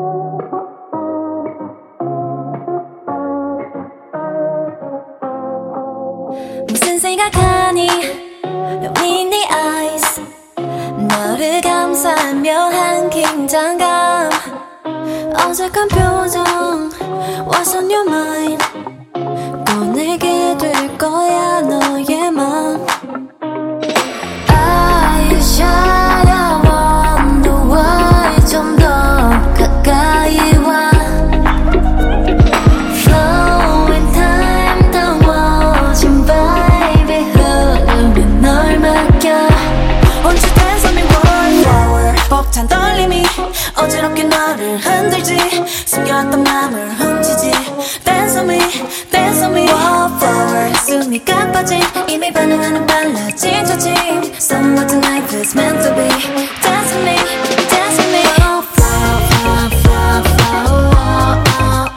무슨 생각하니? Rolling the eyes 너를 감싼 묘한 긴장감 어색한 표정 What's on your mind 꺼내게 될 거야 너의 맘 I shine I wonder why 좀 더 가까이 와 Flowing time 더워진 baby 흐르면 널 맡겨 Won't you dance on me wallflower 벅찬 떨림이 어지럽게 너를 흔들지 숨겨왔던 맘을 훔치지 Dance on me, dance on me wallflower 숨이 가빠진 이미 반응하는 빨라진 조짐 Summer tonight feels meant to be Dance with me, dance with me wallflower, flower, flower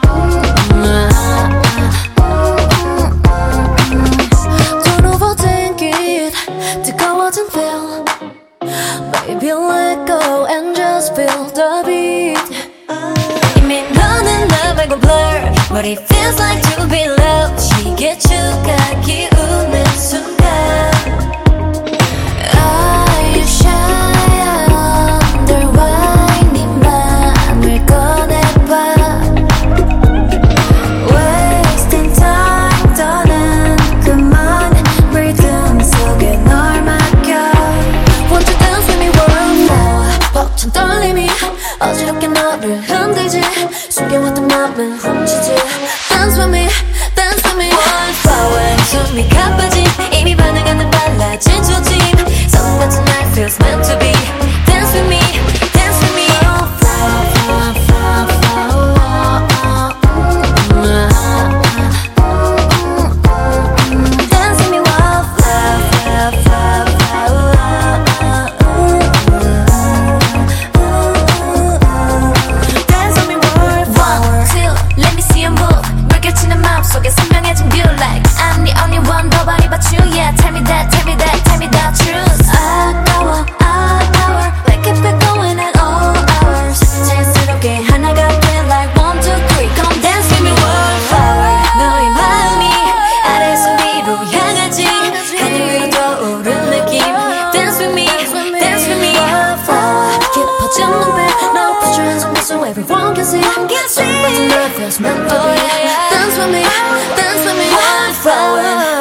Don't overthink it 뜨거워진 feel Baby let go and just feel the beat 이미 너는 나 말고 blur What it feels like to be loved 시계추가 기우는 순간 You shine I wonder why 네 맘을 꺼내봐 Wasting time 더는 그만 리듬 속에 널 맡겨 Won't you dance with me wallflower 벅찬 떨림이 어지럽게 너를 흔들지 숨겨왔던 맘을 훔치지 Dance with me, dance with me wallflower 숨이 가빠진 이미 반응하는 빨라진 조짐 Summer tonight feels meant to be Dance with me, dance with me wallflower, flower, flower Dance with me wallflower, flower, flower Dance with me wallflower 1, 2, let me see you move 물결치는 마음속에 선명해진 view like I'm the only one nobody but you Yeah tell me that, tell me that, tell me the truth 아까워, 아까워 We keep it going at all hours 자연스럽게 하나가 돼 like 1, 2, 3 Come dance with me wallflower 너의 마음이 아래에서 위로 향하지 하늘 위로 떠오른 느낌 Dance with me, dance with me wallflower 깊어진 눈빛 No put your hands on me so everyone can see Something that feels meant to be Dance with me wallflower